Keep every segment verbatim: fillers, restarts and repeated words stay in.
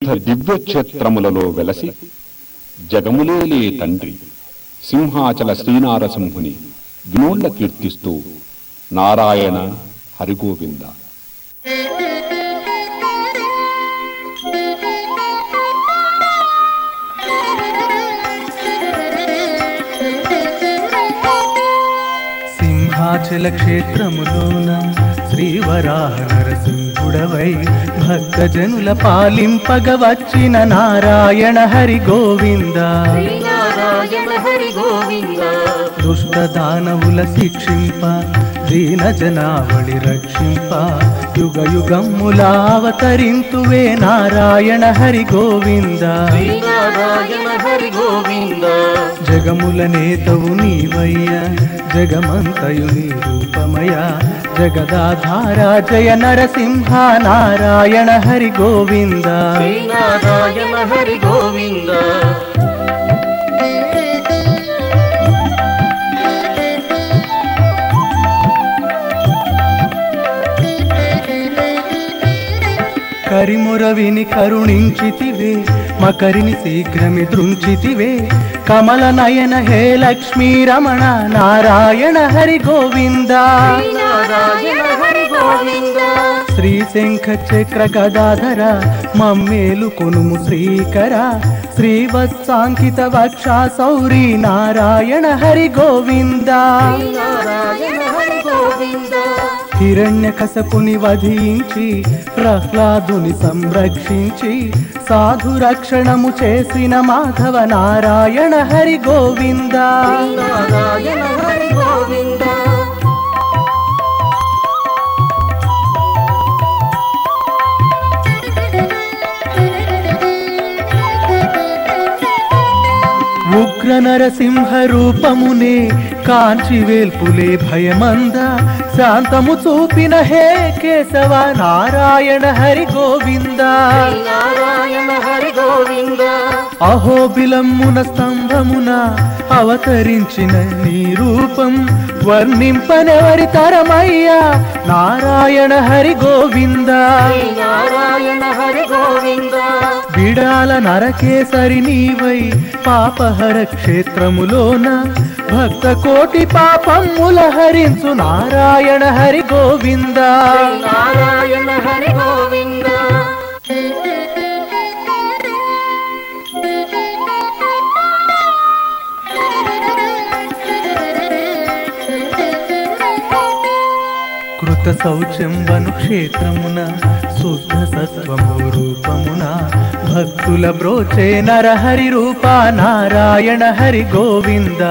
దివ్య క్షేత్రములలో వెలసి జగములేలే తండ్రి సింహాచల శ్రీనారసింహుని వినోళ్ళ కీర్తిస్తూ నారాయణ హరిగోవింద. సింహాచల క్షేత్రములోన శ్రీవరాహ నరసింహుడవై భక్తజనుల పాలింపగ వచ్చిన నారాయణ హరి గోవింద. దుష్ట దానవుల శిక్షింప దీన జనావళి రక్షింప యుగ యుగములావతరింతువే నారాయణ హరి గోవింద. జగముల నేతవు నీవయ్య జగమంతయు నీ రూపమయ జగదాధార జయ నరసింహ నారాయణ హరి గోవింద. నారాయణ హరి గోవింద. కరిమురవిని కరుణించితివే మకరిని శీఘ్రమి దృంచితివే కమల నయన హే లక్ష్మీ రమణ నారాయణ హరి గోవింద. శ్రీ శంఖ చక్ర గదాధర మమ్మేలు కొనుము శ్రీకర శ్రీవత్సాంకిత వక్ష సౌరీ నారాయణ హరి గోవింద. హిరణ్యకశపుని వధించి ప్రహ్లాదుని సంరక్షించి సాధు రక్షణము చేసిన మాధవ నారాయణ హరి గోవింద. ఉగ్ర నరసింహ రూపమునే కాంచి వేల్పులే భయమంద శాంతము చూపిన హే కేశవ నారాయణ హరి గోవింద. అహోబిలమ్మున స్తంభమున అవతరించిన నీ రూపం వర్ణింపనెవరి తరమయ్యా నారాయణ హరి గోవింద. బిడాల నరకేసరి నీవై పాపహర క్షేత్రములోన భక్త కోటి పాపముల హరించు నారాయణ హరి గోవింద. నారాయణ హరి గోవింద. కృత శౌచంబను క్షేత్రమున శుద్ధ సత్వము రూపమున భక్తుల బ్రోచే నరహరి రూప నారాయణ హరి గోవింద.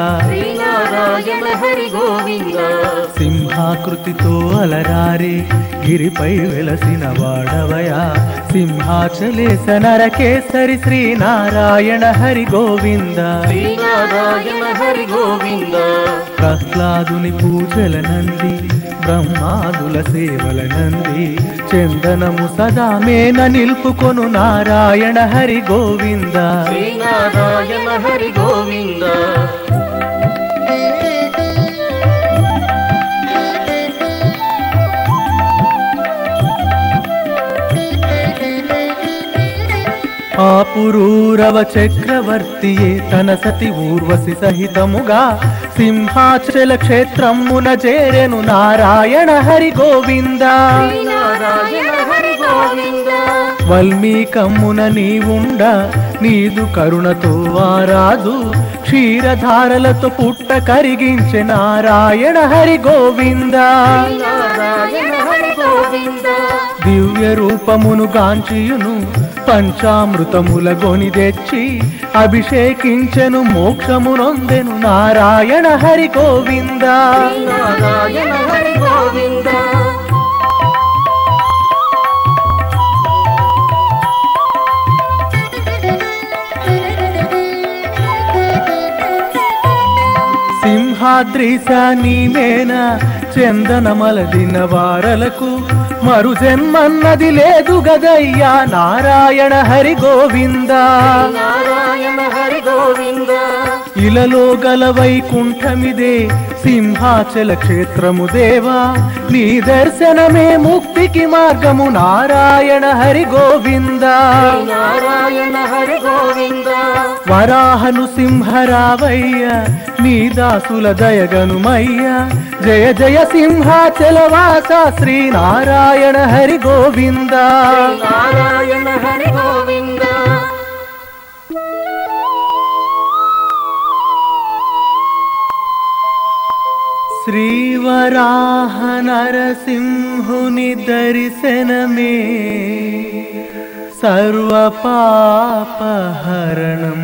సింహాకృతితో అలరారే గిరిపై వెలసిన వాడవయా సింహాచలేశ నరకేసరి శ్రీ నారాయణ హరి గోవింద. ప్రహ్లాదుని పూజల నంది బ్రహ్మాదుల సేవల నంది చందనము సదా మేన నిల్పుకొను నారాయణ హరి గోవింద. నారాయణ హరి గోవింద. ఆపురూరవ చక్రవర్తియే తన సతి ఊర్వశి సహితముగా సింహాచల క్షేత్రమున చేరెను నారాయణ హరి గోవింద. వల్మీకమ్మున నీవుండ నీదు కరుణతో వారాదు క్షీరధారలతో పుట్ట కరిగించే నారాయణ హరి గోవింద. దివ్య రూపమును గాంచియును పంచామృతముల గొని తెచ్చి అభిషేకించెను మోక్షమునొందెను నారాయణ హరి గోవింద. నారాయణ హరి గోవింద. సింహాద్రీశ నీవేన చందనమలదిన వారలకు మరు జన్మన్నది లేదు గదయ్యా నారాయణ హరి గోవింద. నారాయణ హరి గోవింద. ఇలలో గల వైకుంఠమిదే సింహాచల క్షేత్రము దేవా నీ దర్శనమే ముక్తికి మార్గము నారాయణ హరి గోవింద. నారాయణ హరి గోవింద వరాహను సింహరావయ్య నీ దాసుల దయగనుమయ్య జయ జయ సింహాచలవాస శ్రీనారాయణ హరి గోవింద నారాయణ హరి గోవింద శ్రీవరాహ నరసింహుని దర్శనమే సర్వపాపహరణం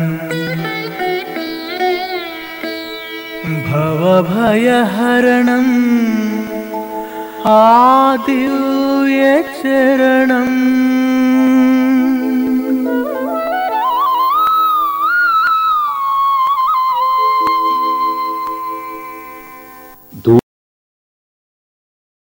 భవభయహరణం ఆ దివ్య చరణం